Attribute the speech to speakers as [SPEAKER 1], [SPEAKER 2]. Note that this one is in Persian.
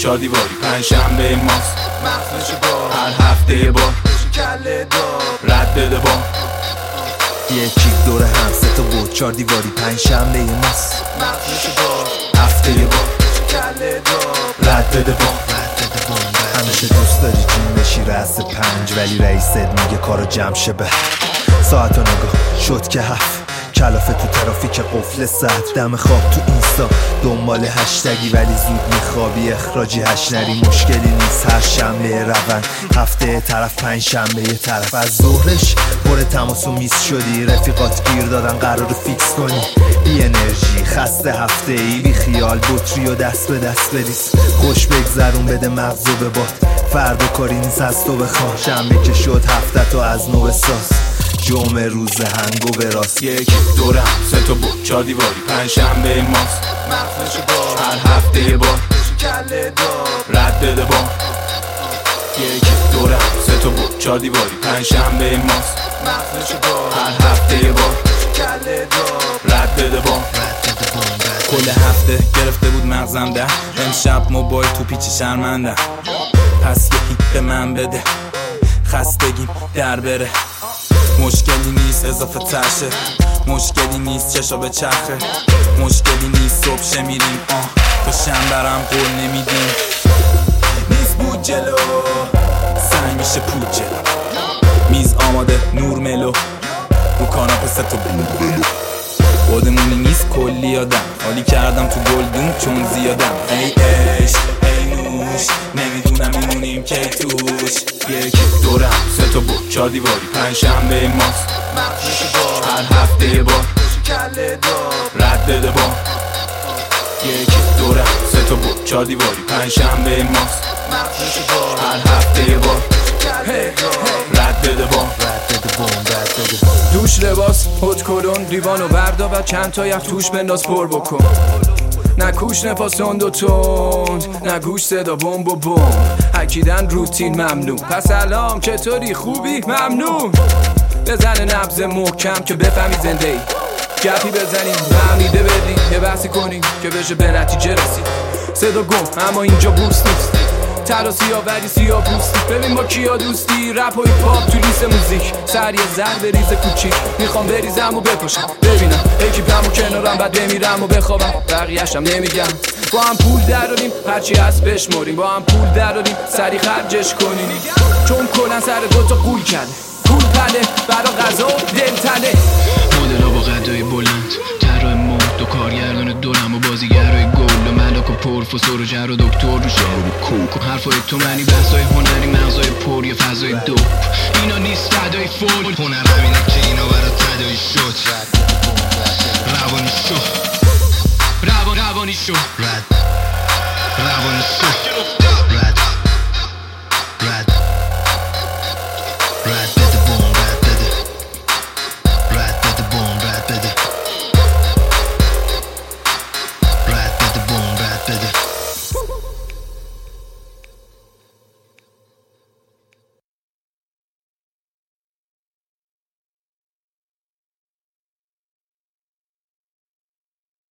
[SPEAKER 1] چهار دیواری پنجشنبه ماست مغزش با هر هفته یه بار کله دار رد بده با
[SPEAKER 2] یکی دور هم سه تا بود چهار دیواری پنجشنبه ماست
[SPEAKER 1] مغزش با هفته یه بار کله دار رد بده با
[SPEAKER 2] همیشه دوست داری جون بشی رأس پنج ولی رئیست میگه کارو جمع شه به ساعت و نگاه شد که هفت کلافه تو ترافیک قفل ساعت دم خواب تو اینستا دنبال هشتگی ولی زود میخوابی اخراجی هش نری مشکلی نیست هر شنبه روند هفته طرف پنجشنبه یه طرف از ظهرش پر تماس و میس شدی رفیقات گیر دادن قرار فیکس کنی بی انرژی خسته هفته ای بی خیال بطری و دست به دست بریز خوش بگذرون بده مغزو به باد فردا کاری نیست از تو بخواه شنبه که شد هفته تو از نو بساز جمعه روز هنگو به راست
[SPEAKER 1] یک دورم سه تا بود چهار دیواری پنجشنبه ماست مغزش با هر هفته یه بار کله دار رد بده با یک دورم سه تا بود چهار دیواری پنجشنبه ماست مغزش با هر هفته یه بار کله دار رد بده با کل هفته گرفته بود مغزم ده امشب موبایل تو پیچ شرمنده پس یکی به من بده خستگیم در بره مشکلی نیست اضافه ترشه مشکلی نیست چشا به چرخه مشکلی نیست صبح شه میریم تا شنبرم قول نمیدیم نیست بود جلو سنگ میشه پود جلو میز آماده نور ملو رو کاناپه سه تا بلو خودمونی نیست کلی آدم حالی کردم تو گلدون چون زیادم ای عشق ای نوش نمیدونم میمونیم کی توش یک دورم سه تا بود چهار دیواری پنجشنبه ماست مغزش با هر هفته یه بار کله دار رد بده با یک دورم سه تا بود چهار دیواری پنجشنبه ماست مغزش با هر هفته یه بار کله دار رد بده با
[SPEAKER 3] دوش لباس هد کلون لیوانو بردا و چند تا یخ توش بنداز پر بکن نه کوش نفاس تند و تند نه گوش صدا بمب و بمب حکیدن روتین ممنون پس الان چطوری خوبی ممنون بزن نبض محکم که بفهمی زنده ای گپی بزنیم فهمیده بدیم یه بحثی کنیم که بشه به نتیجه رسید صدا گم اما اینجا بوست نیست تر و سیاه ولی سیاه پوستی ببین با کیا دوستی رپ و هیپ تو لیست موزیک سر یه ضرب ریز کوچیک میخوام بریزم و بپاشم ببینم اکیپم و کنارم بعد بمیرم و بخوابم بقیه‌شم نمیگم با هم پول دراریم هرچی هست بشماریم با هم پول دراریم سری خرجش کنیم چون کلن سر دوتا قول کرده پول پله برا غذا و دلتله
[SPEAKER 4] مدلا با قدای بلند طراح مد و کارگردان دلم و بازیگرای گل و ملاک و پروفسور و جر و دکتر رو شهر و کوک و حرفای تو معنی بحثای هنری مغزای پر یا فضای دوپ اینا نیست فدای فول هنر همینه که اینا برا تدایی شد روانی شد روانی شد روانی شد